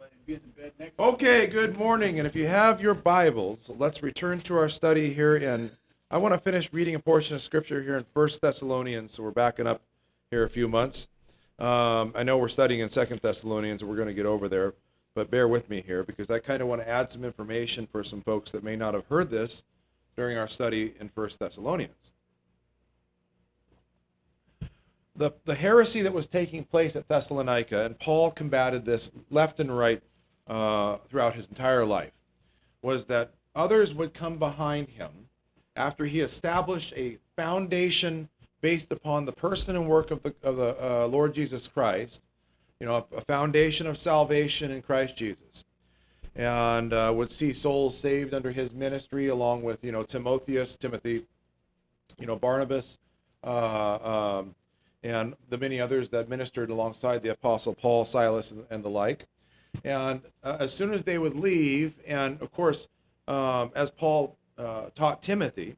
be at the bed next. Okay, good morning. And if you have your Bibles, let's return to our study here. And I want to finish reading a portion of Scripture here in 1 Thessalonians. So we're backing up here a few months. I know we're studying in 2 Thessalonians, and we're going to get over there. But bear with me here, because I kind of want to add some information for some folks that may not have heard this during our study in 1 Thessalonians. The heresy that was taking place at Thessalonica, and Paul combated this left and right throughout his entire life, was that others would come behind him after he established a foundation based upon the person and work of the Lord Jesus Christ, a foundation of salvation in Christ Jesus, and would see souls saved under his ministry, along with Timothy, Barnabas, and the many others that ministered alongside the Apostle Paul, Silas, and the like. And as soon as they would leave, and of course, as Paul taught Timothy,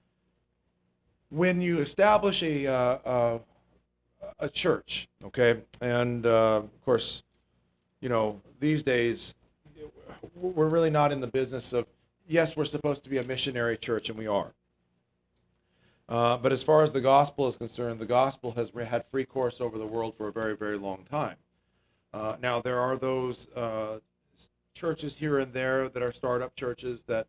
when you establish a church, okay, and of course, these days, we're really not in the business of, yes, we're supposed to be a missionary church, and we are. But as far as the gospel is concerned, the gospel has had free course over the world for a very, very long time. Now, there are those churches here and there that are startup churches that,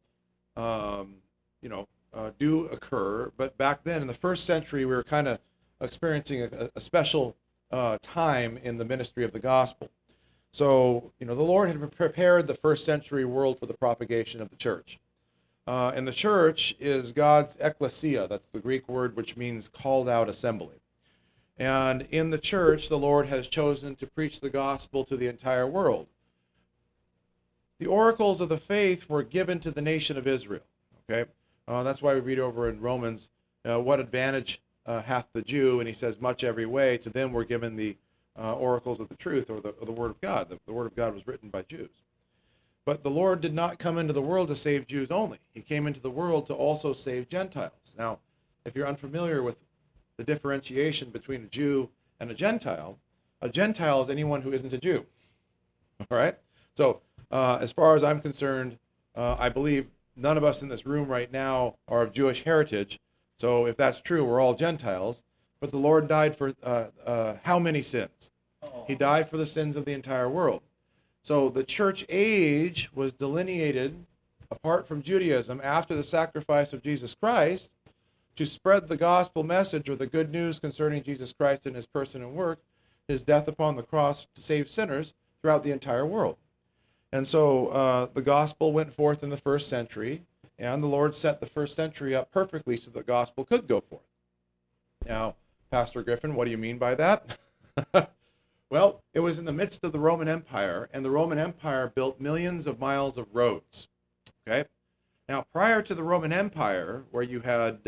do occur. But back then, in the first century, we were kind of experiencing a special time in the ministry of the gospel. So, the Lord had prepared the first century world for the propagation of the church. And the church is God's ecclesia. That's the Greek word which means called out assembly. And in the church, the Lord has chosen to preach the gospel to the entire world. The oracles of the faith were given to the nation of Israel. Okay, that's why we read over in Romans, what advantage hath the Jew? And he says, much every way. To them were given the oracles of the truth, or the word of God. The word of God was written by Jews. But the Lord did not come into the world to save Jews only. He came into the world to also save Gentiles. Now, if you're unfamiliar with the differentiation between a Jew and a Gentile is anyone who isn't a Jew. All right? So, as far as I'm concerned, I believe none of us in this room right now are of Jewish heritage. So, if that's true, we're all Gentiles. But the Lord died for how many sins? He died for the sins of the entire world. So the church age was delineated apart from Judaism after the sacrifice of Jesus Christ to spread the gospel message, or the good news concerning Jesus Christ and his person and work, his death upon the cross to save sinners throughout the entire world. And so the gospel went forth in the first century, and the Lord set the first century up perfectly so the gospel could go forth. Now, Pastor Griffin, what do you mean by that? Well, it was in the midst of the Roman Empire, and the Roman Empire built millions of miles of roads. Okay? Now, prior to the Roman Empire, where you had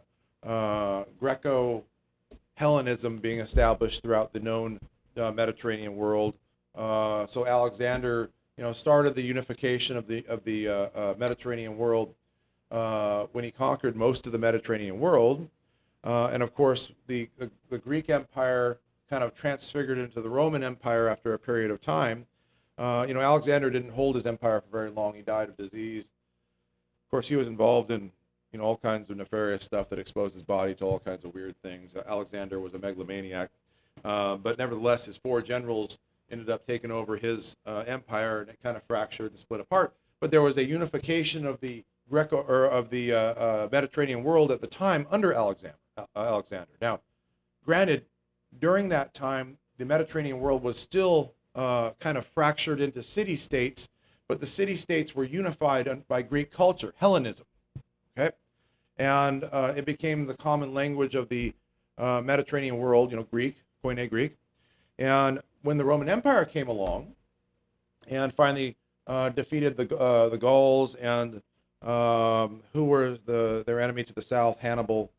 Greco-Hellenism being established throughout the known Mediterranean world, so Alexander, started the unification of the Mediterranean world when he conquered most of the Mediterranean world, and of course the Greek Empire kind of transfigured into the Roman Empire after a period of time. Alexander didn't hold his empire for very long. He died of disease. Of course, he was involved in all kinds of nefarious stuff that exposed his body to all kinds of weird things. Alexander was a megalomaniac, but nevertheless, his four generals ended up taking over his empire, and it kind of fractured and split apart. But there was a unification of the Mediterranean world at the time under Alexander. Now, granted, during that time, the Mediterranean world was still kind of fractured into city-states, but the city-states were unified by Greek culture, Hellenism, okay? And it became the common language of the Mediterranean world, Greek, Koine Greek. And when the Roman Empire came along and finally defeated the Gauls and who were their enemy to the south, Hannibal,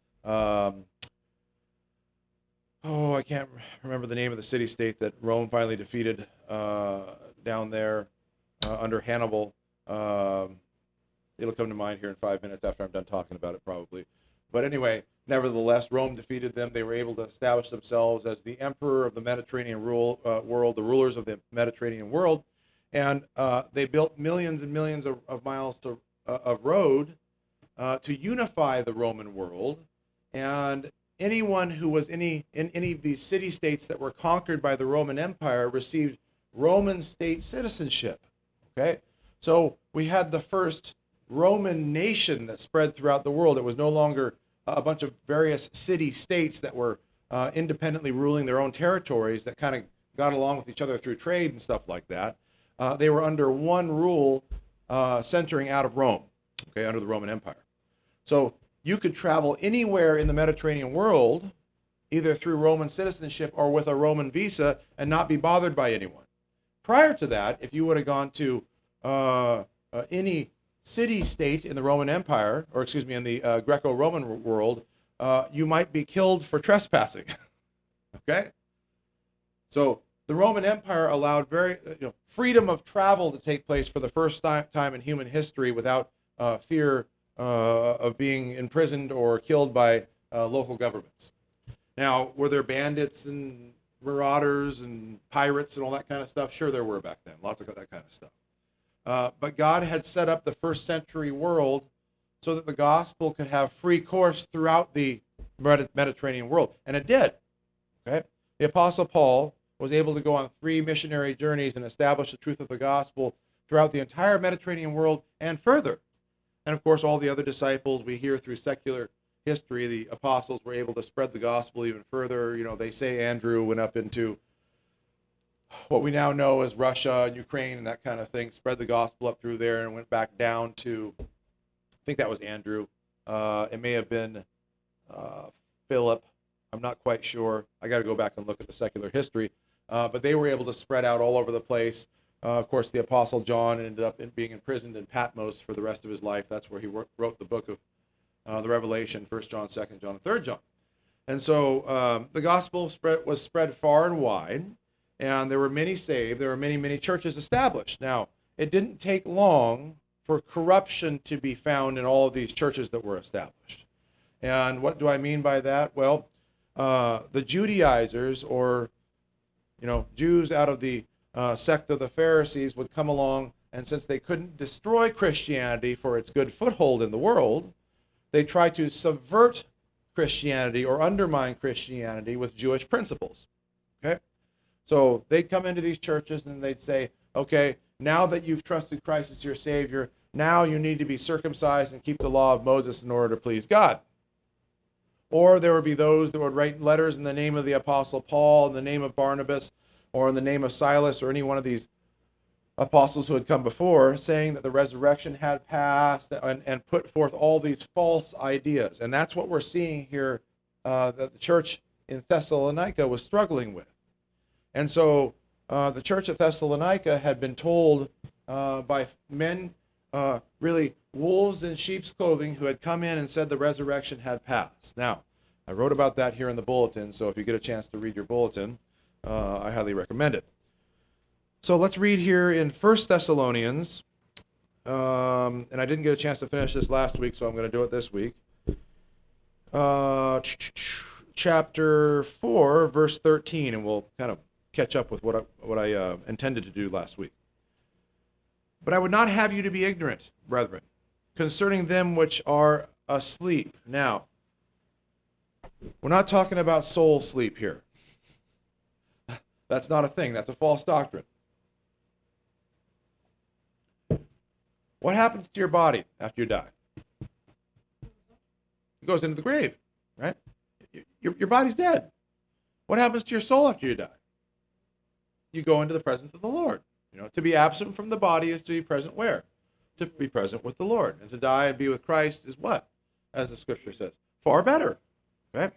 I can't remember the name of the city-state that Rome finally defeated down there under Hannibal. It'll come to mind here in 5 minutes after I'm done talking about it, probably. But anyway, nevertheless, Rome defeated them. They were able to establish themselves as the emperor of the Mediterranean world, the rulers of the Mediterranean world. And they built millions and millions of miles of road to unify the Roman world. And anyone who was in any of these city-states that were conquered by the Roman Empire received Roman state citizenship. Okay? So we had the first Roman nation that spread throughout the world. It was no longer a bunch of various city-states that were independently ruling their own territories that kind of got along with each other through trade and stuff like that. They were under one rule centering out of Rome, okay, under the Roman Empire. So you could travel anywhere in the Mediterranean world, either through Roman citizenship or with a Roman visa, and not be bothered by anyone. Prior to that, if you would have gone to any city-state in the Roman Empire, or excuse me, in the Greco-Roman world, you might be killed for trespassing. Okay? So the Roman Empire allowed freedom of travel to take place for the first time in human history without fear of being imprisoned or killed by local governments. Now, were there bandits and marauders and pirates and all that kind of stuff? Sure, there were back then. Lots of that kind of stuff. But God had set up the first century world so that the gospel could have free course throughout the Mediterranean world. And it did. Okay? The Apostle Paul was able to go on 3 missionary journeys and establish the truth of the gospel throughout the entire Mediterranean world and further. And of course, all the other disciples we hear through secular history, the apostles were able to spread the gospel even further. You know, they say Andrew went up into what we now know as Russia and Ukraine and that kind of thing, spread the gospel up through there and went back down to, I think that was Andrew. It may have been Philip. I'm not quite sure. I got to go back and look at the secular history. But they were able to spread out all over the place. Of course, the Apostle John ended up being imprisoned in Patmos for the rest of his life. That's where he wrote the book of the Revelation, 1 John, 2 John, and 3 John. And so the gospel was spread far and wide, and there were many saved. There were many, many churches established. Now, it didn't take long for corruption to be found in all of these churches that were established. And what do I mean by that? Well, the Judaizers, or Jews out of the sect of the Pharisees, would come along, and since they couldn't destroy Christianity for its good foothold in the world, they tried to subvert Christianity or undermine Christianity with Jewish principles. Okay? So they'd come into these churches and they'd say, okay, now that you've trusted Christ as your Savior, now you need to be circumcised and keep the law of Moses in order to please God. Or there would be those that would write letters in the name of the Apostle Paul, in the name of Barnabas, or in the name of Silas, or any one of these apostles who had come before, saying that the resurrection had passed, and put forth all these false ideas. And that's what we're seeing here that the church in Thessalonica was struggling with. And so the church at Thessalonica had been told by men, really wolves in sheep's clothing, who had come in and said the resurrection had passed. Now, I wrote about that here in the bulletin, so if you get a chance to read your bulletin, I highly recommend it. So let's read here in 1 Thessalonians, and I didn't get a chance to finish this last week, so I'm going to do it this week. Chapter 4, verse 13, and we'll kind of catch up with what I intended to do last week. But I would not have you to be ignorant, brethren, concerning them which are asleep. Now, we're not talking about soul sleep here. That's not a thing. That's a false doctrine. What happens to your body after you die? It goes into the grave, right? Your body's dead. What happens to your soul after you die? You go into the presence of the Lord. To be absent from the body is to be present where? To be present with the Lord. And to die and be with Christ is what? As the scripture says, far better. Okay?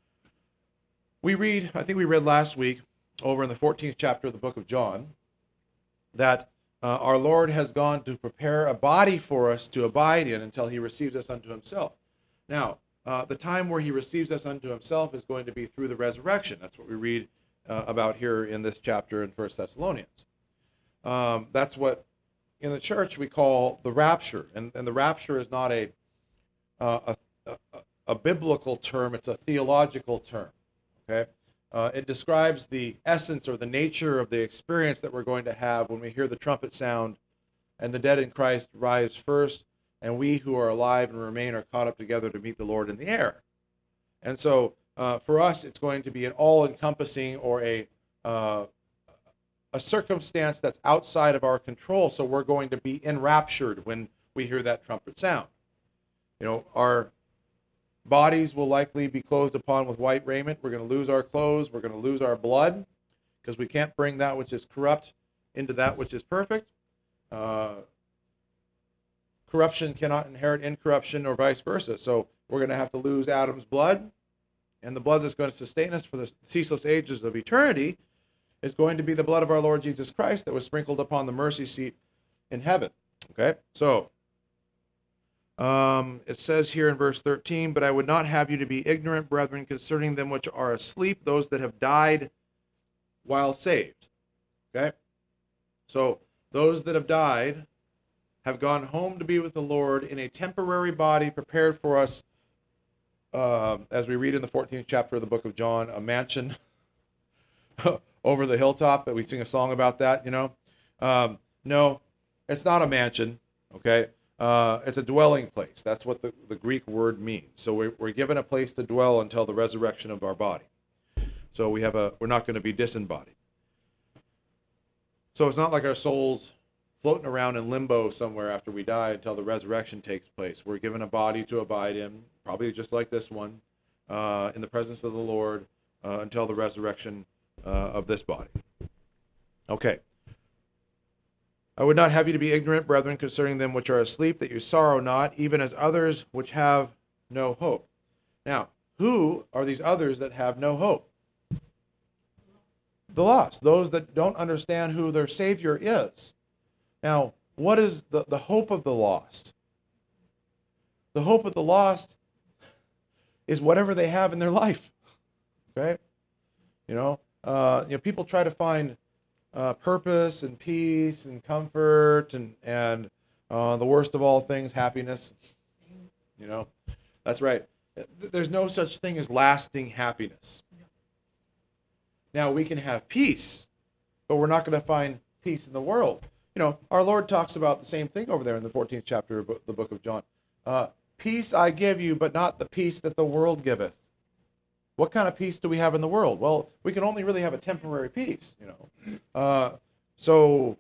I think we read last week, over in the 14th chapter of the book of John, that our Lord has gone to prepare a body for us to abide in until he receives us unto himself. Now, the time where he receives us unto himself is going to be through the resurrection. That's what we read about here in this chapter in 1 Thessalonians. That's what in the church we call the rapture. And the rapture is not a biblical term, it's a theological term. Okay? It describes the essence or the nature of the experience that we're going to have when we hear the trumpet sound and the dead in Christ rise first, and we who are alive and remain are caught up together to meet the Lord in the air. And so for us, it's going to be an all-encompassing or a circumstance that's outside of our control. So we're going to be enraptured when we hear that trumpet sound. You know, our bodies will likely be clothed upon with white raiment. We're going to lose our clothes. We're going to lose our blood, because we can't bring that which is corrupt into that which is perfect. Corruption cannot inherit incorruption, or vice versa. So we're going to have to lose Adam's blood, and the blood that's going to sustain us for the ceaseless ages of eternity is going to be the blood of our Lord Jesus Christ that was sprinkled upon the mercy seat in heaven. Okay, so it says here in verse 13, "But I would not have you to be ignorant, brethren, concerning them which are asleep, those that have died while saved." Okay, so those that have died have gone home to be with the Lord in a temporary body prepared for us, as we read in the 14th chapter of the book of John, a mansion over the hilltop. That we sing a song about that, you know. No, it's not a mansion, okay? It's a dwelling place. That's what the Greek word means. So we're given a place to dwell until the resurrection of our body. So we're not going to be disembodied. So it's not like our souls floating around in limbo somewhere after we die until the resurrection takes place. We're given a body to abide in, probably just like this one, in the presence of the Lord until the resurrection of this body. Okay. "I would not have you to be ignorant, brethren, concerning them which are asleep, that you sorrow not, even as others which have no hope." Now, who are these others that have no hope? The lost, those that don't understand who their Savior is. Now, what is the hope of the lost? The hope of the lost is whatever they have in their life. Okay? People try to find purpose and peace and comfort and the worst of all things, happiness. That's right. There's no such thing as lasting happiness. Now, we can have peace, but we're not going to find peace in the world. Our Lord talks about the same thing over there in the 14th chapter of the book of John. Peace I give you, but not the peace that the world giveth. What kind of peace do we have in the world? Well, we can only really have a temporary peace, So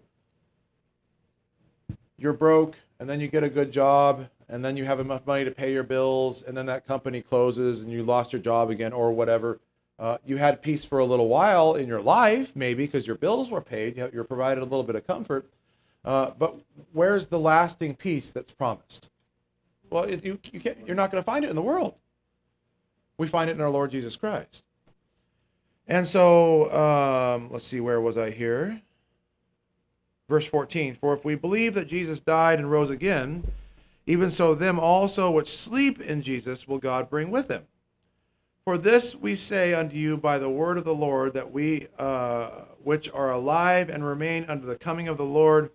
you're broke, and then you get a good job, and then you have enough money to pay your bills, and then that company closes, and you lost your job again, or whatever. You had peace for a little while in your life, maybe because your bills were paid. You're provided a little bit of comfort. But where's the lasting peace that's promised? Well, you're not going to find it in the world. We find it in our Lord Jesus Christ. And so, let's see, where was I here? Verse 14, "For if we believe that Jesus died and rose again, even so them also which sleep in Jesus will God bring with him. For this we say unto you by the word of the Lord, that we which are alive and remain unto the coming of the Lord,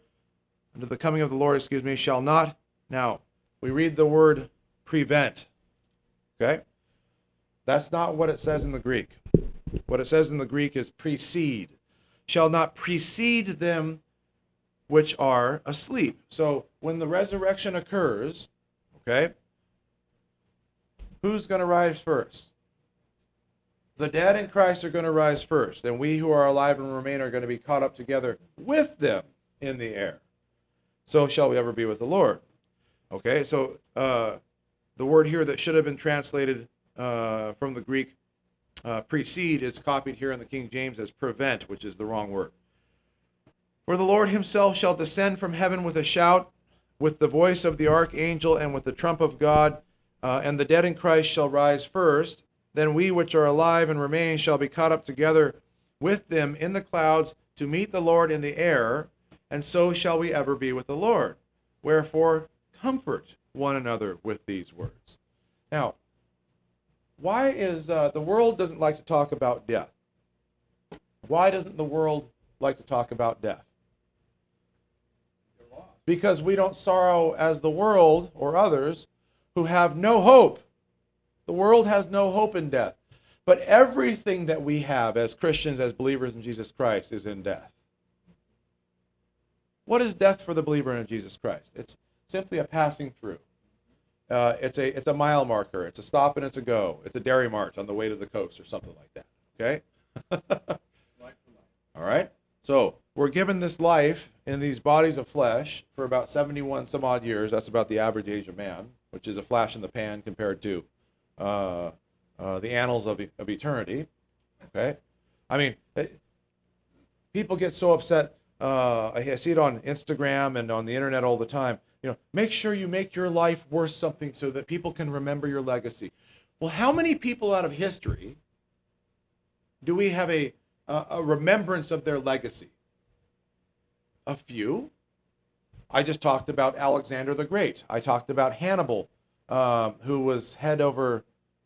shall not." Now, we read the word prevent. Okay? That's not what it says in the Greek. What it says in the Greek is precede. Shall not precede them which are asleep. So when the resurrection occurs, okay, who's going to rise first? The dead in Christ are going to rise first, and we who are alive and remain are going to be caught up together with them in the air. So shall we ever be with the Lord. Okay, so the word here that should have been translated from the Greek precede is copied here in the King James as prevent, which is the wrong word. "For the Lord himself shall descend from heaven with a shout, with the voice of the archangel, and with the trump of God, and the dead in Christ shall rise first. Then we which are alive and remain shall be caught up together with them in the clouds to meet the Lord in the air, and so shall we ever be with the Lord. Wherefore, comfort one another with these words." Now, why is the world doesn't like to talk about death? Why doesn't the world like to talk about death? Because we don't sorrow as the world or others who have no hope. The world has no hope in death. But everything that we have as Christians, as believers in Jesus Christ, is in death. What is death for the believer in Jesus Christ? It's simply a passing through. It's a mile marker. It's a stop and it's a go. It's a dairy mart on the way to the coast or something like that. Okay? All right? So we're given this life in these bodies of flesh for about 71 some odd years. That's about the average age of man, which is a flash in the pan compared to the annals of eternity. Okay? I mean, people get so upset. I see it on Instagram and on the internet all the time. Make sure you make your life worth something so that people can remember your legacy. Well, how many people out of history do we have a remembrance of their legacy? A few. I just talked about Alexander the Great. I talked about Hannibal, who was head over,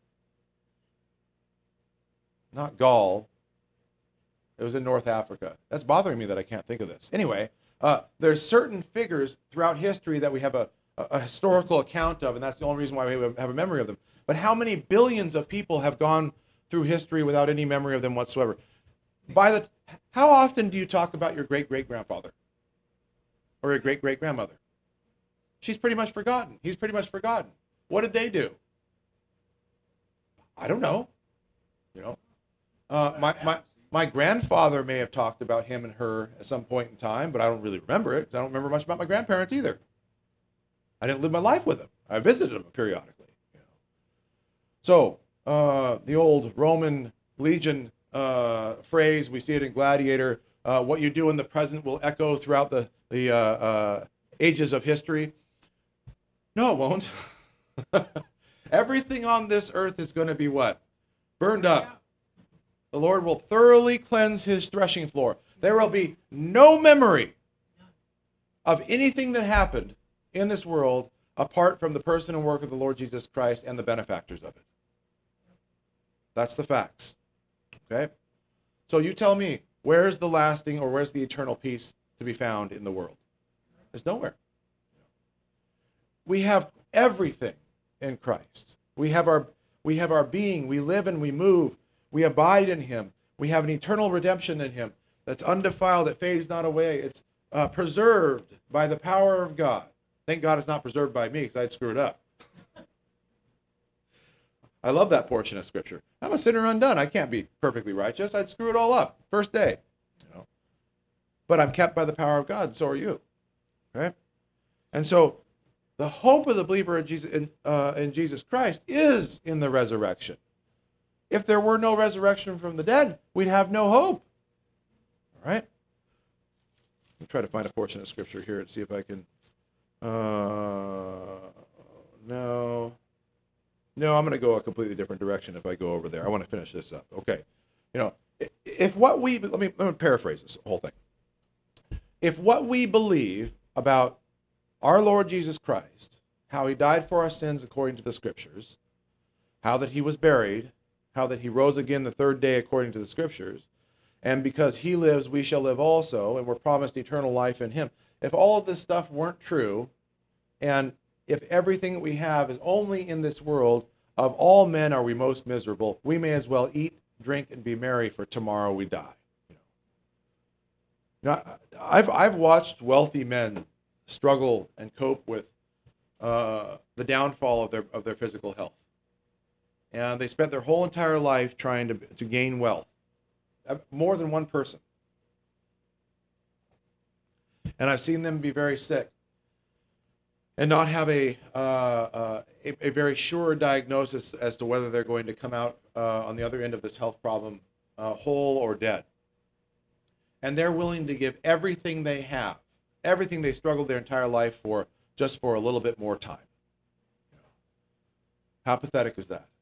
not Gaul. It was in North Africa. That's bothering me that I can't think of this. Anyway, there's certain figures throughout history that we have a historical account of, and that's the only reason why we have a memory of them. But how many billions of people have gone through history without any memory of them whatsoever? How often do you talk about your great-great-grandfather or your great-great-grandmother? She's pretty much forgotten. He's pretty much forgotten. What did they do? I don't know. My grandfather may have talked about him and her at some point in time, but I don't really remember it because I don't remember much about my grandparents either. I didn't live my life with them. I visited them periodically. So the old Roman legion phrase, we see it in Gladiator, what you do in the present will echo throughout the ages of history. No, it won't. Everything on this earth is going to be what? Burned up. The Lord will thoroughly cleanse his threshing floor. There will be no memory of anything that happened in this world apart from the person and work of the Lord Jesus Christ and the benefactors of it. That's the facts. Okay? So you tell me, where's the lasting or where's the eternal peace to be found in the world? It's nowhere. We have everything in Christ. We have our being. We live and we move. We abide in him. We have an eternal redemption in him that's undefiled, it fades not away. It's preserved by the power of God. Thank God it's not preserved by me because I'd screw it up. I love that portion of Scripture. I'm a sinner undone. I can't be perfectly righteous. I'd screw it all up. First day. But I'm kept by the power of God, and so are you. Okay? And so the hope of the believer in Jesus Christ is in the resurrection. If there were no resurrection from the dead, we'd have no hope. All right? Let me try to find a portion of Scripture here and see if I can. No, I'm going to go a completely different direction if I go over there. I want to finish this up. Okay. If what we, let me paraphrase this whole thing. If what we believe about our Lord Jesus Christ, how he died for our sins according to the Scriptures, how that he was buried, how that he rose again the third day according to the Scriptures, and because he lives, we shall live also, and we're promised eternal life in him. If all of this stuff weren't true, and if everything that we have is only in this world, of all men are we most miserable, we may as well eat, drink, and be merry, for tomorrow we die. I've watched wealthy men struggle and cope with the downfall of their physical health. And they spent their whole entire life trying to gain wealth. More than one person. And I've seen them be very sick and not have a very sure diagnosis as to whether they're going to come out on the other end of this health problem whole or dead. And they're willing to give everything they have, everything they struggled their entire life for, just for a little bit more time. How pathetic is that?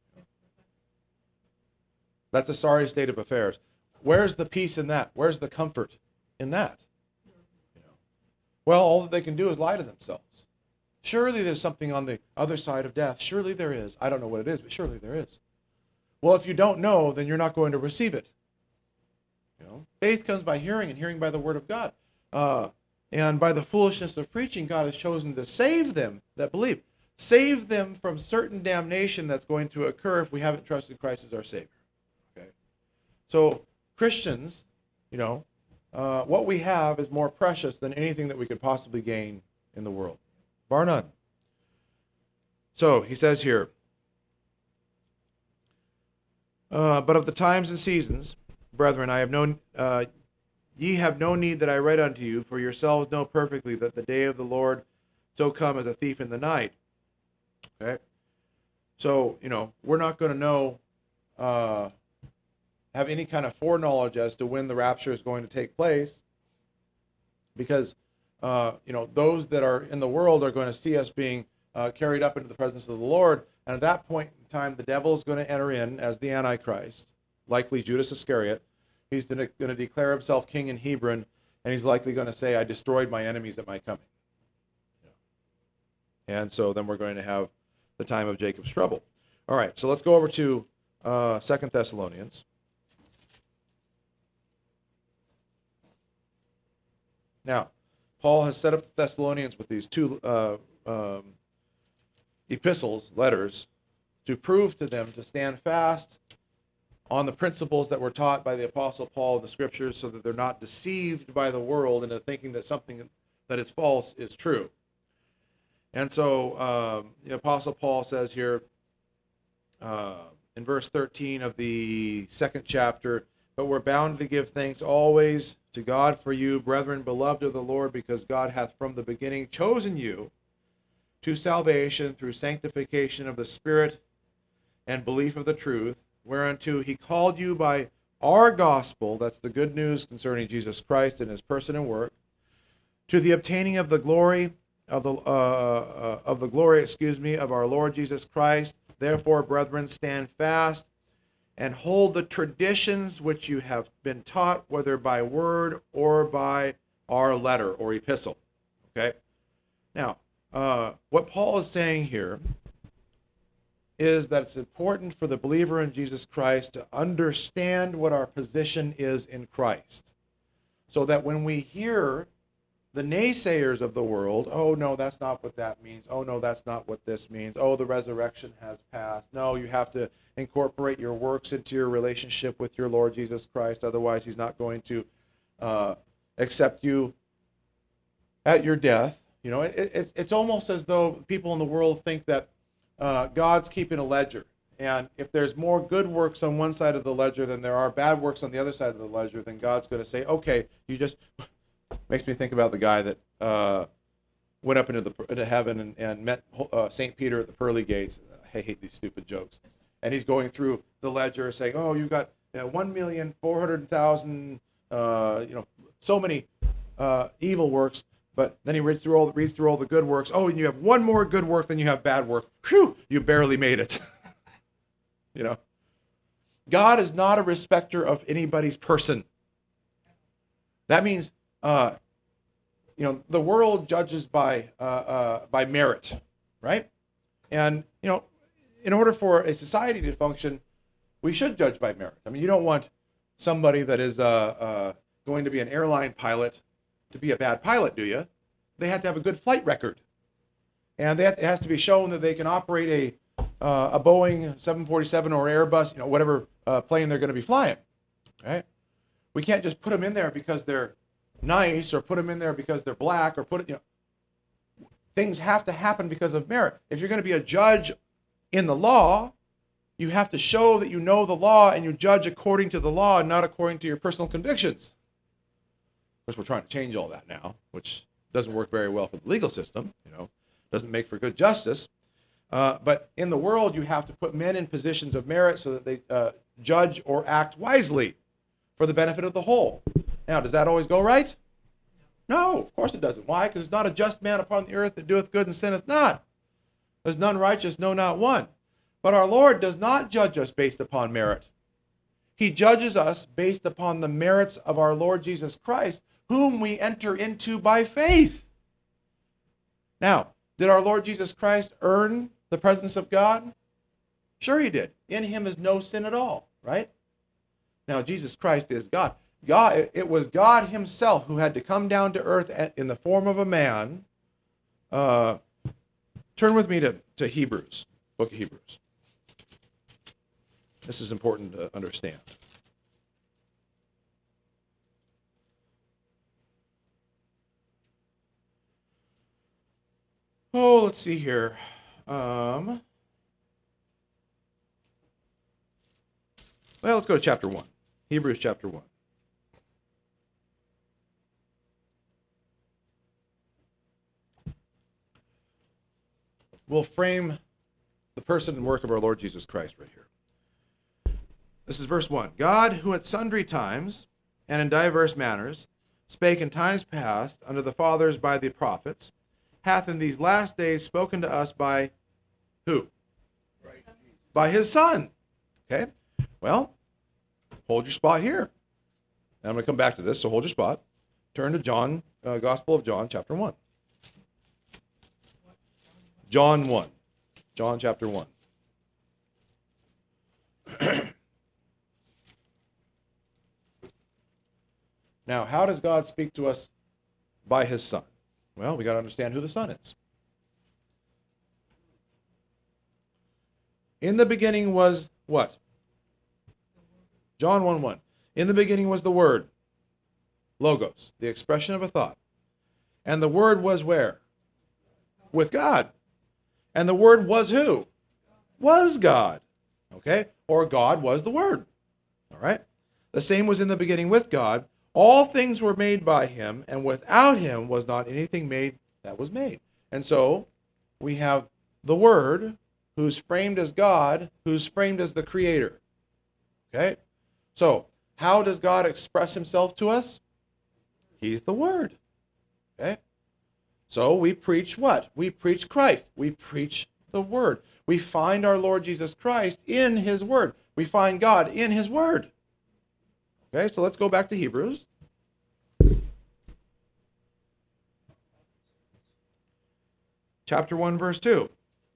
That's a sorry state of affairs. Where's the peace in that? Where's the comfort in that? Well, all that they can do is lie to themselves. Surely there's something on the other side of death. Surely there is. I don't know what it is, but surely there is. Well, if you don't know, then you're not going to receive it. Faith comes by hearing, and hearing by the word of God. And by the foolishness of preaching, God has chosen to save them that believe. save them from certain damnation that's going to occur if we haven't trusted Christ as our Savior. Okay? So Christians, what we have is more precious than anything that we could possibly gain in the world. Bar none. So he says here, but of the times and seasons, brethren, ye have no need that I write unto you, for yourselves know perfectly that the day of the Lord so come as a thief in the night. Okay? So, we're not going to have any kind of foreknowledge as to when the rapture is going to take place, because, those that are in the world are going to see us being carried up into the presence of the Lord, and at that point in time, the devil is going to enter in as the Antichrist, likely Judas Iscariot. He's going to declare himself king in Hebron, and he's likely going to say, I destroyed my enemies at my coming. And so then we're going to have the time of Jacob's trouble. All right, so let's go over to 2 Thessalonians. Now, Paul has set up the Thessalonians with these two epistles, letters, to prove to them to stand fast on the principles that were taught by the Apostle Paul in the Scriptures, so that they're not deceived by the world into thinking that something that is false is true. And so the Apostle Paul says here in verse 13 of the 2nd chapter, but we're bound to give thanks always to God for you, brethren, beloved of the Lord, because God hath from the beginning chosen you to salvation through sanctification of the Spirit and belief of the truth, whereunto he called you by our gospel, that's the good news concerning Jesus Christ and his person and work, to the obtaining of the glory of our Lord Jesus Christ. Therefore, brethren, stand fast and hold the traditions which you have been taught, whether by word or by our letter or epistle. Okay? Now, what Paul is saying here is that it's important for the believer in Jesus Christ to understand what our position is in Christ, so that when we hear the naysayers of the world, oh no, that's not what that means, oh no, that's not what this means, oh, the resurrection has passed, no, you have to incorporate your works into your relationship with your Lord Jesus Christ, otherwise he's not going to accept you at your death. It's almost as though people in the world think that God's keeping a ledger, and if there's more good works on one side of the ledger than there are bad works on the other side of the ledger, then God's going to say, okay, you just... Makes me think about the guy that went up into heaven and met St. Peter at the pearly gates. I hate these stupid jokes. And he's going through the ledger saying, oh, you've got 1,400,000, so many evil works. But then he reads through all the good works. Oh, and you have one more good work than you have bad work. Phew, you barely made it. God is not a respecter of anybody's person. That means, the world judges by merit, right? And, in order for a society to function, we should judge by merit. I mean, you don't want somebody that is going to be an airline pilot to be a bad pilot, do you? They have to have a good flight record. And it has to be shown that they can operate a Boeing 747 or Airbus, whatever plane they're going to be flying, right? We can't just put them in there because they're nice, or put them in there because they're black, or things have to happen because of merit. If you're going to be a judge in the law, you have to show that you know the law and you judge according to the law and not according to your personal convictions. Of course, we're trying to change all that now, which doesn't work very well for the legal system, doesn't make for good justice. But in the world, you have to put men in positions of merit so that they judge or act wisely for the benefit of the whole. Now, does that always go right? No, of course it doesn't. Why? Because there's not a just man upon the earth that doeth good and sinneth not. There's none righteous, no, not one. But our Lord does not judge us based upon merit. He judges us based upon the merits of our Lord Jesus Christ, whom we enter into by faith. Now, did our Lord Jesus Christ earn the presence of God? Sure he did. In him is no sin at all, right? Now, Jesus Christ is God. It was God himself who had to come down to earth in the form of a man to turn with me to Hebrews, book of Hebrews. This is important to understand. Oh, let's see here. Well, let's go to chapter 1. Hebrews chapter 1. We'll frame the person and work of our Lord Jesus Christ right here. This is verse 1. God, who at sundry times and in diverse manners spake in times past unto the fathers by the prophets, hath in these last days spoken to us by who? Right. By his Son. Okay? Well, hold your spot here. And I'm going to come back to this, so hold your spot. Turn to John, Gospel of John, chapter 1. John 1. John chapter 1. Now, how does God speak to us by his Son? Well, we got to understand who the Son is. In the beginning was what? John 1:1. In the beginning was the Word, Logos, the expression of a thought. And the Word was where? With God. And the Word was who? Was God. Okay? Or God was the Word. All right? The same was in the beginning with God. All things were made by him, and without him was not anything made that was made. And so we have the Word, who's framed as God, who's framed as the Creator. Okay? So, how does God express himself to us? He's the Word. Okay? So we preach what? We preach Christ. We preach the Word. We find our Lord Jesus Christ in his Word. We find God in his Word. Okay, so let's go back to Hebrews. Chapter 1, verse 2.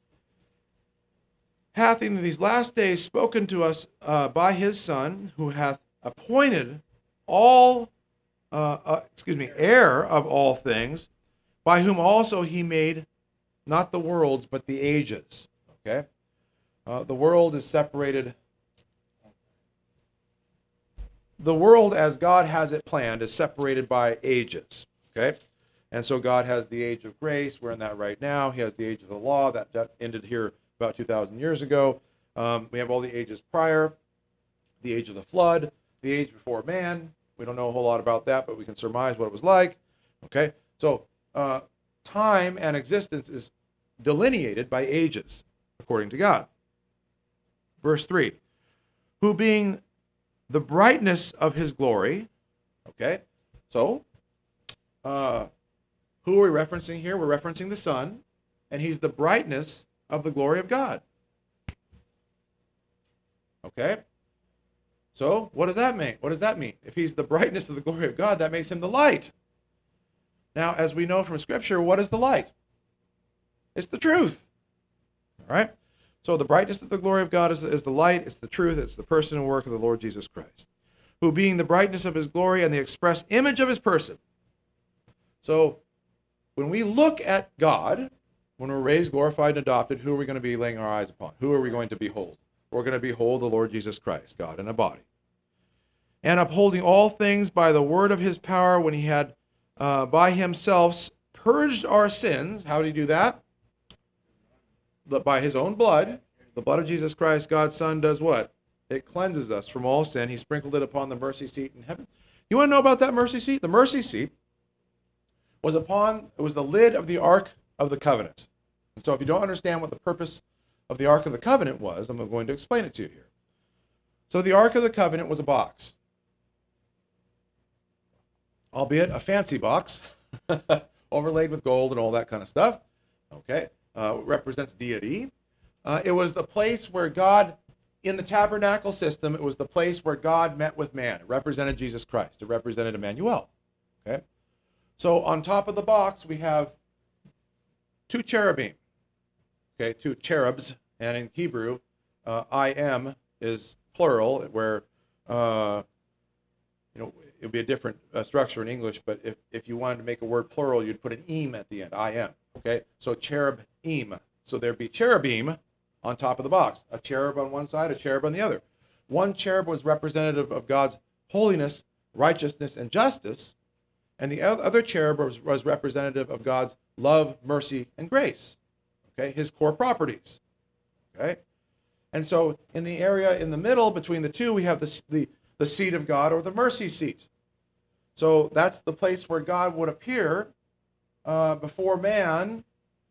Hath in these last days spoken to us by his Son, who hath appointed heir of all things, by whom also he made not the worlds, but the ages. Okay? The world is separated. The world, as God has it planned, is separated by ages. Okay? And so God has the age of grace. We're in that right now. He has the age of the law. That ended here about 2,000 years ago. We have all the ages prior. The age of the flood. The age before man. We don't know a whole lot about that, but we can surmise what it was like. Okay? So time and existence is delineated by ages, according to God. Verse 3. Who being the brightness of his glory. Okay? So, who are we referencing here? We're referencing the Son, and he's the brightness of the glory of God. Okay? So, what does that mean? What does that mean? If he's the brightness of the glory of God, that makes him the light. Now, as we know from Scripture, what is the light? It's the truth. All right? So the brightness of the glory of God is the light, it's the truth, it's the person and work of the Lord Jesus Christ, who being the brightness of his glory and the express image of his person. So when we look at God, when we're raised, glorified, and adopted, who are we going to be laying our eyes upon? Who are we going to behold? We're going to behold the Lord Jesus Christ, God in a body. And upholding all things by the word of his power, when he had by himself purged our sins. How did he do that? By his own blood. The blood of Jesus Christ, God's Son, does what? It cleanses us from all sin. He sprinkled it upon the mercy seat in heaven. You want to know about that mercy seat? The mercy seat was the lid of the Ark of the Covenant. And so if you don't understand what the purpose of the Ark of the Covenant was, I'm going to explain it to you here. So the Ark of the Covenant was a box, albeit a fancy box, overlaid with gold and all that kind of stuff. Okay? Represents deity. It was the place where God, in the tabernacle system, it was the place where God met with man. It represented Jesus Christ. It represented Emmanuel. Okay? So on top of the box, we have two cherubim. Okay, two cherubs. And in Hebrew, I am is plural, where, it would be a different structure in English, but if you wanted to make a word plural, you'd put an im at the end, I am. Okay, so cherubim. So there'd be cherubim on top of the box, a cherub on one side, a cherub on the other. One cherub was representative of God's holiness, righteousness, and justice, and the other cherub was representative of God's love, mercy, and grace. Okay, his core properties. Okay, and so in the area in the middle between the two, we have the seat of God, or the mercy seat. So that's the place where God would appear before man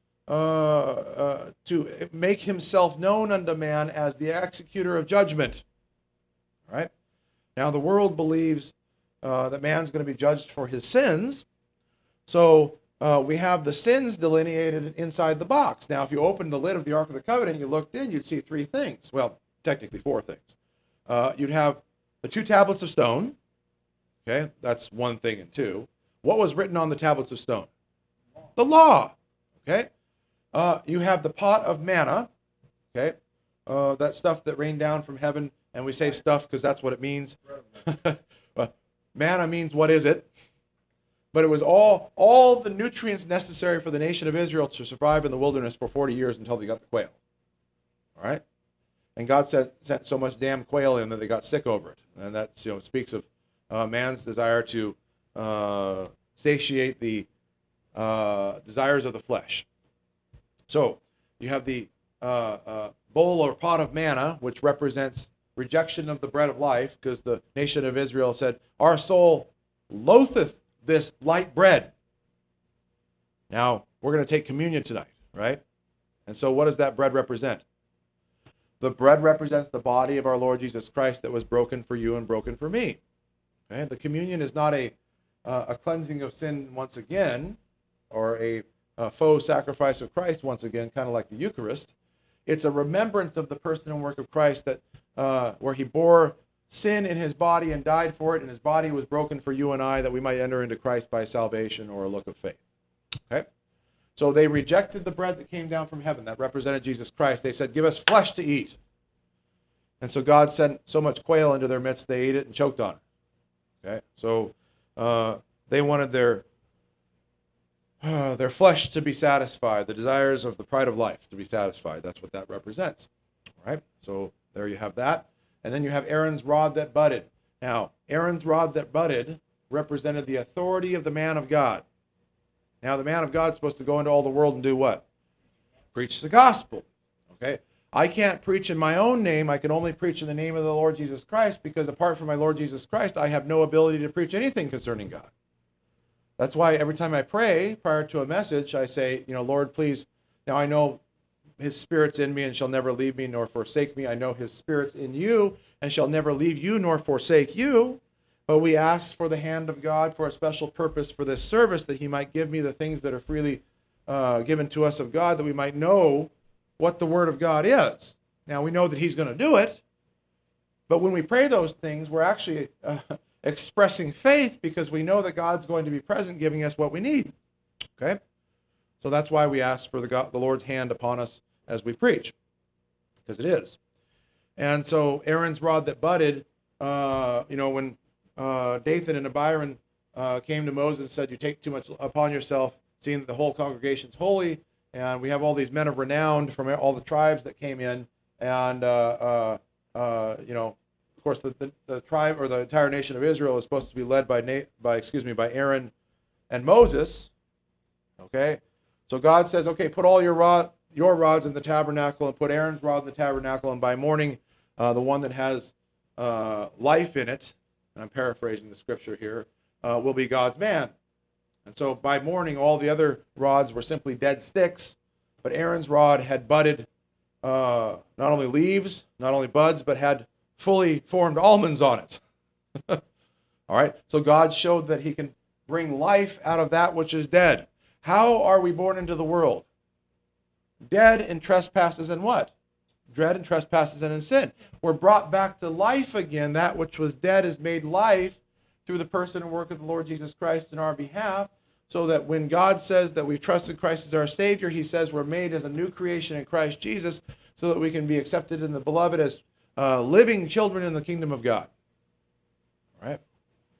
to make himself known unto man as the executor of judgment. All right. Now the world believes that man's going to be judged for his sins. So we have the sins delineated inside the box. Now, if you opened the lid of the Ark of the Covenant and you looked in, you'd see three things. Well, technically four things. You'd have the two tablets of stone. Okay, that's one thing and two. What was written on the tablets of stone? The law. Okay. You have the pot of manna. Okay. That stuff that rained down from heaven. And we say stuff because that's what it means. Manna means what is it? But it was all the nutrients necessary for the nation of Israel to survive in the wilderness for 40 years until they got the quail. All right? And God sent so much damn quail in that they got sick over it. And that speaks of man's desire to satiate the desires of the flesh. So you have the bowl or pot of manna, which represents rejection of the bread of life, because the nation of Israel said, our soul loatheth this light bread. Now, we're going to take communion tonight, right? And so what does that bread represent? The bread represents the body of our Lord Jesus Christ that was broken for you and broken for me. Okay? The communion is not a cleansing of sin once again, or a faux sacrifice of Christ once again, kind of like the Eucharist. It's a remembrance of the person and work of Christ that where he bore sin in his body and died for it, and his body was broken for you and I, that we might enter into Christ by salvation or a look of faith. Okay? So they rejected the bread that came down from heaven that represented Jesus Christ. They said, give us flesh to eat. And so God sent so much quail into their midst, they ate it and choked on it. Okay? So they wanted their flesh to be satisfied, the desires of the pride of life to be satisfied. That's what that represents. All right? So there you have that. And then you have Aaron's rod that budded. Now, Aaron's rod that budded represented the authority of the man of God. Now, the man of God is supposed to go into all the world and do what? Preach the gospel. Okay? I can't preach in my own name. I can only preach in the name of the Lord Jesus Christ, because apart from my Lord Jesus Christ, I have no ability to preach anything concerning God. That's why every time I pray prior to a message, I say, Lord, please, now I know his Spirit's in me and shall never leave me nor forsake me. I know his Spirit's in you and shall never leave you nor forsake you. But we ask for the hand of God for a special purpose for this service, that he might give me the things that are freely given to us of God, that we might know what the Word of God is. Now, we know that he's going to do it, but when we pray those things, we're actually expressing faith, because we know that God's going to be present giving us what we need. Okay? So that's why we ask for the Lord's hand upon us as we preach, because it is. And so Aaron's rod that budded, when Dathan and Abiram came to Moses and said, you take too much upon yourself, seeing that the whole congregation's holy, and we have all these men of renown from all the tribes that came in, and of course the tribe, or the entire nation of Israel, is supposed to be led by Aaron and Moses. Okay, so God says, okay, put all your rods in the tabernacle, and put Aaron's rod in the tabernacle, and by morning the one that has life in it, and I'm paraphrasing the scripture here, will be God's man. And so by morning, all the other rods were simply dead sticks, but Aaron's rod had budded not only leaves, not only buds, but had fully formed almonds on it. All right, so God showed that he can bring life out of that which is dead. How are we born into the world? Dead in trespasses and what? Dead in trespasses and in sin. We're brought back to life again. That which was dead is made life through the person and work of the Lord Jesus Christ in our behalf, so that when God says that we've trusted Christ as our Savior, he says we're made as a new creation in Christ Jesus, so that we can be accepted in the beloved as living children in the kingdom of God. All right?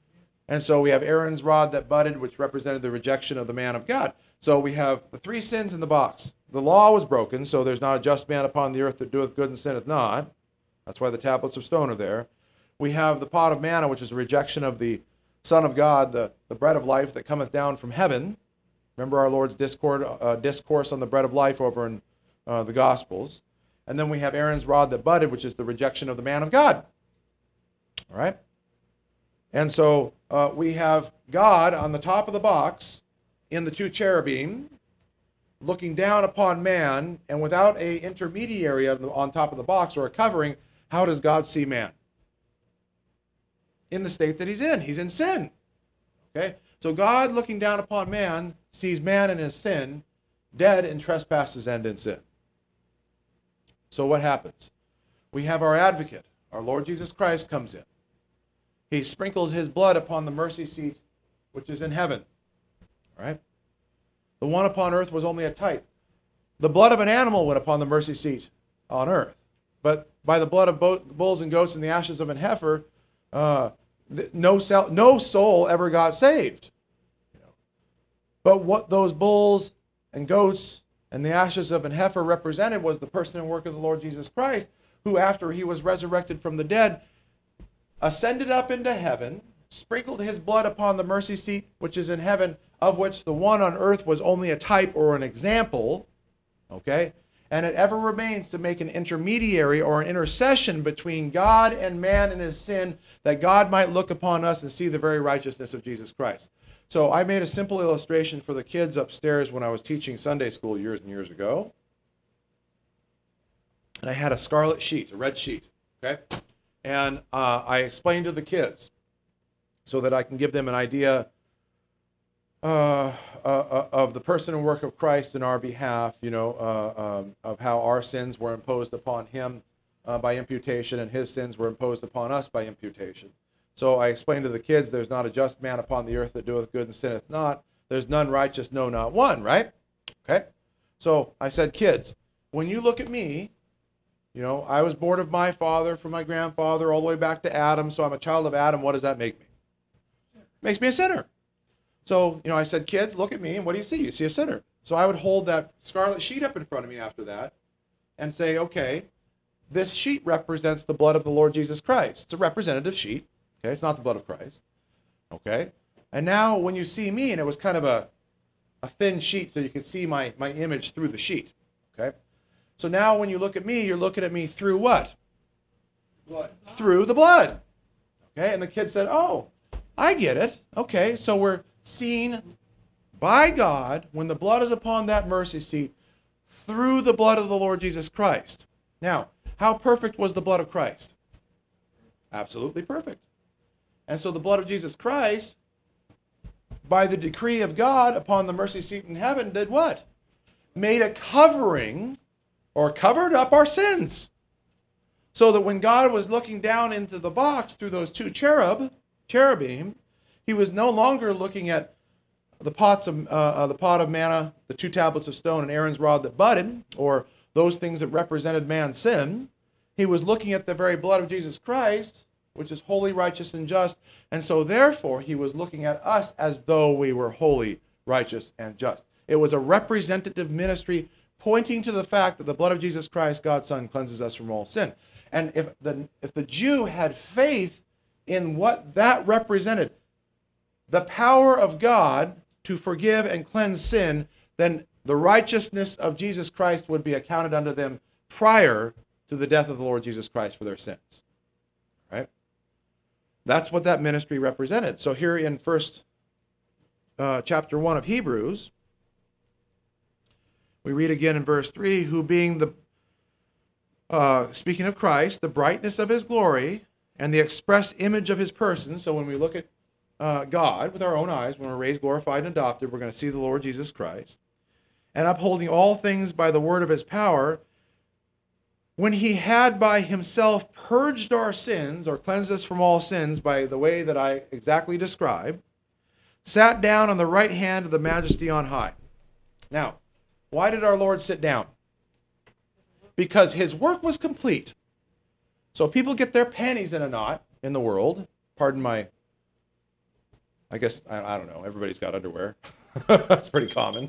And so we have Aaron's rod that budded, which represented the rejection of the man of God. So we have the three sins in the box. The law was broken, so there's not a just man upon the earth that doeth good and sinneth not. That's why the tablets of stone are there. We have the pot of manna, which is a rejection of the Son of God, the bread of life that cometh down from heaven. Remember our Lord's discourse on the bread of life over in the Gospels. And then we have Aaron's rod that budded, which is the rejection of the man of God. All right? And so we have God on the top of the box in the two cherubim looking down upon man, and without an intermediary on top of the box or a covering, how does God see man? In the state that he's in. He's in sin. Okay? So God looking down upon man sees man in his sin, dead in trespasses and in sin. So what happens? We have our advocate, our Lord Jesus Christ comes in. He sprinkles his blood upon the mercy seat, which is in heaven. All right? The one upon earth was only a type. The blood of an animal went upon the mercy seat on earth. But by the blood of bulls and goats and the ashes of an heifer, no soul ever got saved. But what those bulls and goats and the ashes of an heifer represented was the person and work of the Lord Jesus Christ, who after he was resurrected from the dead, ascended up into heaven, sprinkled his blood upon the mercy seat, which is in heaven, of which the one on earth was only a type or an example, okay? And it ever remains to make an intermediary or an intercession between God and man in his sin, that God might look upon us and see the very righteousness of Jesus Christ. So I made a simple illustration for the kids upstairs when I was teaching Sunday school years and years ago. And I had a scarlet sheet, a red sheet, okay? And I explained to the kids so that I can give them an idea of the person and work of Christ in our behalf, of how our sins were imposed upon him by imputation and his sins were imposed upon us by imputation. So I explained to the kids, there's not a just man upon the earth that doeth good and sinneth not. There's none righteous, no, not one, right? Okay? So I said, kids, when you look at me, I was born of my father, from my grandfather, all the way back to Adam, so I'm a child of Adam. What does that make me? It makes me a sinner. So, I said, kids, look at me, and what do you see? You see a sinner. So I would hold that scarlet sheet up in front of me after that and say, okay, this sheet represents the blood of the Lord Jesus Christ. It's a representative sheet. Okay, it's not the blood of Christ. Okay? And now when you see me, and it was kind of a thin sheet so you could see my image through the sheet. Okay? So now when you look at me, you're looking at me through what? Blood. Through the blood. Okay? And the kid said, oh, I get it. Okay, so we're seen by God when the blood is upon that mercy seat through the blood of the Lord Jesus Christ. Now, how perfect was the blood of Christ? Absolutely perfect. And so the blood of Jesus Christ, by the decree of God upon the mercy seat in heaven, did what? Made a covering, or covered up our sins. So that when God was looking down into the box through those two cherubim, he was no longer looking at the pot of manna, the two tablets of stone, and Aaron's rod that budded, or those things that represented man's sin. He was looking at the very blood of Jesus Christ, which is holy, righteous, and just. And so therefore, he was looking at us as though we were holy, righteous, and just. It was a representative ministry pointing to the fact that the blood of Jesus Christ, God's Son, cleanses us from all sin. And if the Jew had faith in what that represented, the power of God to forgive and cleanse sin, then the righteousness of Jesus Christ would be accounted unto them prior to the death of the Lord Jesus Christ for their sins. Right? That's what that ministry represented. So here in chapter 1 of Hebrews, we read again in verse 3, who being speaking of Christ, the brightness of his glory and the express image of his person. So when we look at God with our own eyes, when we're raised, glorified, and adopted, we're going to see the Lord Jesus Christ. And upholding all things by the word of his power, when he had by himself purged our sins, or cleansed us from all sins by the way that I exactly described, sat down on the right hand of the majesty on high. Now, why did our Lord sit down? Because his work was complete. So people get their panties in a knot in the world, pardon my I guess, I don't know, everybody's got underwear. That's pretty common.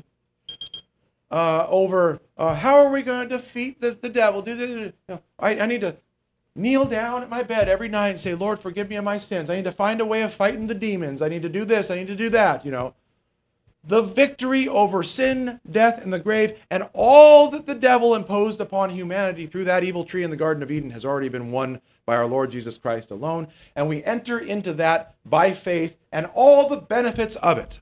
Over how are we going to defeat the devil? I need to kneel down at my bed every night and say, Lord, forgive me of my sins. I need to find a way of fighting the demons. I need to do this. I need to do that, The victory over sin, death, and the grave, and all that the devil imposed upon humanity through that evil tree in the Garden of Eden has already been won by our Lord Jesus Christ alone. And we enter into that by faith and all the benefits of it.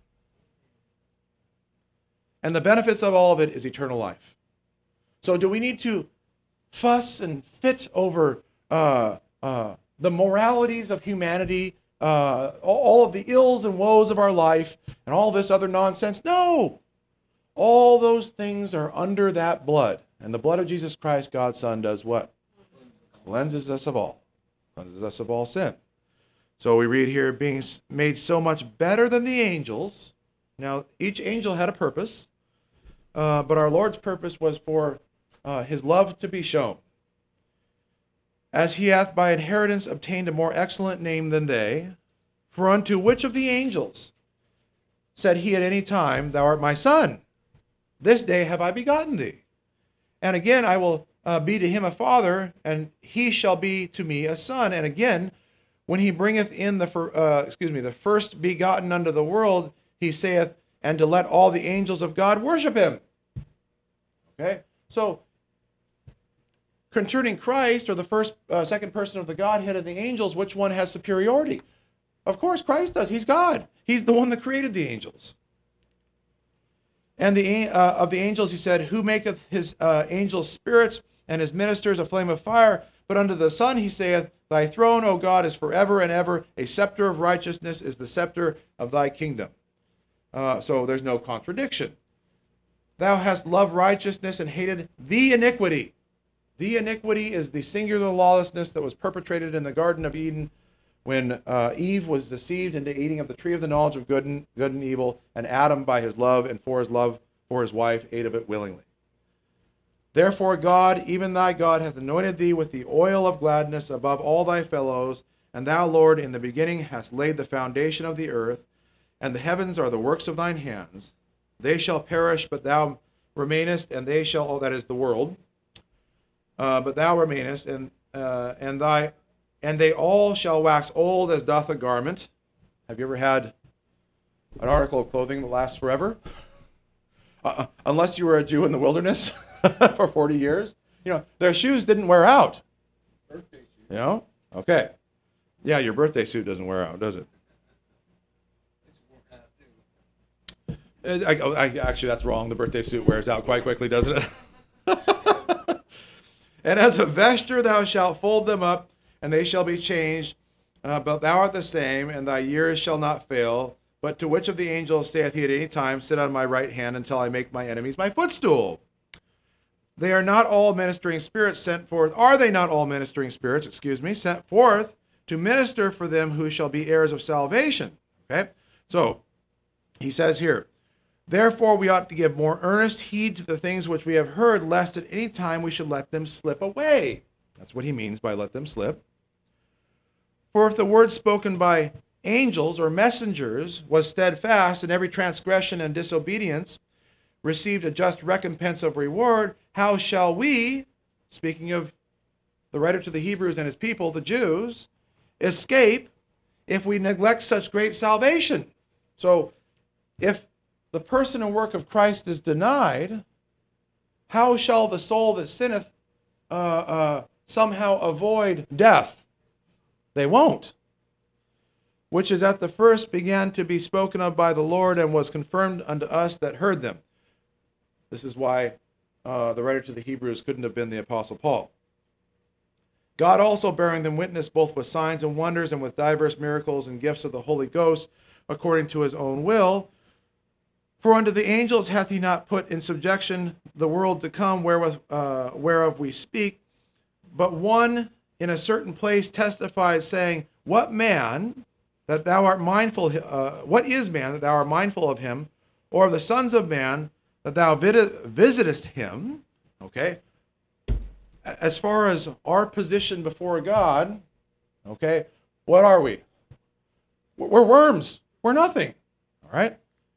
And the benefits of all of it is eternal life. So do we need to fuss and fit over the moralities of humanity, all of the ills and woes of our life, and all this other nonsense? No! All those things are under that blood. And the blood of Jesus Christ, God's Son, does what? Cleanses us of all. Cleanses us of all sin. So we read here, being made so much better than the angels. Now, each angel had a purpose, but our Lord's purpose was for his love to be shown. As he hath by inheritance obtained a more excellent name than they, for unto which of the angels said he at any time, Thou art my son, this day have I begotten thee. And again, I will be to him a father, and he shall be to me a son. And again, when he bringeth in the first begotten unto the world, he saith, and to let all the angels of God worship him. Okay, so concerning Christ, or the second person of the Godhead of the angels, which one has superiority? Of course, Christ does. He's God. He's the one that created the angels. And of the angels, he said, who maketh his angels spirits and his ministers a flame of fire? But unto the Son he saith, Thy throne, O God, is forever and ever. A scepter of righteousness is the scepter of thy kingdom. So there's no contradiction. Thou hast loved righteousness and hated the iniquity. The iniquity is the singular lawlessness that was perpetrated in the Garden of Eden when Eve was deceived into eating of the tree of the knowledge of good and evil, and Adam, by his love and for his love for his wife, ate of it willingly. Therefore God, even thy God, hath anointed thee with the oil of gladness above all thy fellows, and thou, Lord, in the beginning hast laid the foundation of the earth, and the heavens are the works of thine hands. They shall perish, but thou remainest, and they shall, that is the world, but thou remainest, and they all shall wax old as doth a garment. Have you ever had an article of clothing that lasts forever? Unless you were a Jew in the wilderness for 40 years. Their shoes didn't wear out. Birthday suit. Okay. Yeah, your birthday suit doesn't wear out, does it? Actually, that's wrong. The birthday suit wears out quite quickly, doesn't it? And as a vesture thou shalt fold them up, and they shall be changed. But thou art the same, and thy years shall not fail. But to which of the angels saith he at any time, Sit on my right hand until I make my enemies my footstool? They are not all ministering spirits sent forth. Are they not all ministering spirits, sent forth to minister for them who shall be heirs of salvation? Okay? So, he says here, Therefore we ought to give more earnest heed to the things which we have heard, lest at any time we should let them slip away. That's what he means by let them slip. For if the word spoken by angels or messengers was steadfast, and every transgression and disobedience received a just recompense of reward, how shall we, speaking of the writer to the Hebrews and his people, the Jews, escape if we neglect such great salvation? So, if the person and work of Christ is denied, how shall the soul that sinneth somehow avoid death? They won't. Which is at the first began to be spoken of by the Lord, and was confirmed unto us that heard them. This is why the writer to the Hebrews couldn't have been the Apostle Paul. God also bearing them witness both with signs and wonders, and with diverse miracles and gifts of the Holy Ghost, according to his own will. For unto the angels hath he not put in subjection the world to come, whereof we speak. But one in a certain place testifies, saying, What man that thou art mindful? What is man that thou art mindful of him, or of the sons of man that thou visitest him? Okay. As far as our position before God, okay, what are we? We're worms. We're nothing. All right?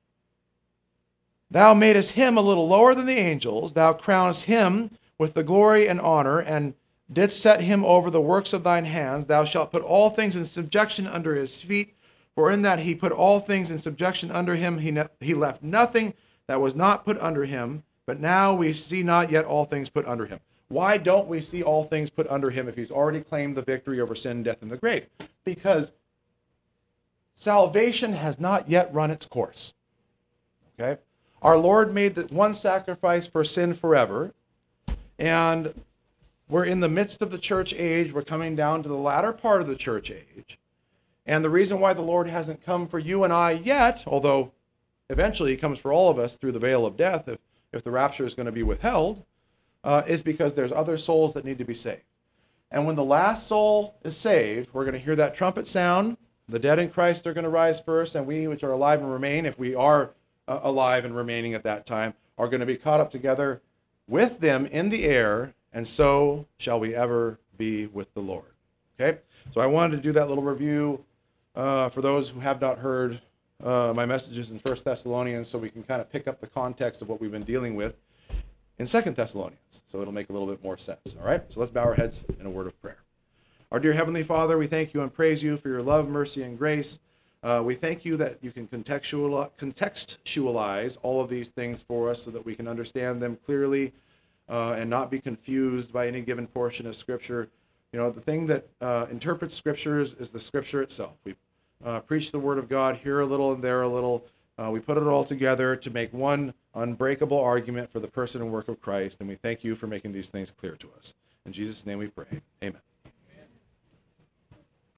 Thou madest him a little lower than the angels. Thou crownest him with the glory and honor, and didst set him over the works of thine hands. Thou shalt put all things in subjection under his feet. For in that he put all things in subjection under him, he left nothing that was not put under him. But now we see not yet all things put under him. Why don't we see all things put under him if he's already claimed the victory over sin, death, and the grave? Because salvation has not yet run its course. Okay? Our Lord made the one sacrifice for sin forever, and we're in the midst of the church age. We're coming down to the latter part of the church age. And the reason why the Lord hasn't come for you and I yet, although eventually he comes for all of us through the veil of death if the rapture is going to be withheld, is because there's other souls that need to be saved. And when the last soul is saved, we're going to hear that trumpet sound. The dead in Christ are going to rise first, and we which are alive and remain, if we are alive and remaining at that time, are going to be caught up together with them in the air, and so shall we ever be with the Lord. Okay? So I wanted to do that little review for those who have not heard my messages in 1 Thessalonians, so we can kind of pick up the context of what we've been dealing with in 2 Thessalonians. So it'll make a little bit more sense. All right? So let's bow our heads in a word of prayer. Our dear Heavenly Father, we thank you and praise you for your love, mercy, and grace. We thank you that you can contextualize all of these things for us so that we can understand them clearly and not be confused by any given portion of Scripture. You know, the thing that interprets Scriptures is the Scripture itself. We preach the Word of God here a little and there a little. We put it all together to make one unbreakable argument for the person and work of Christ, and we thank you for making these things clear to us. In Jesus' name we pray. Amen.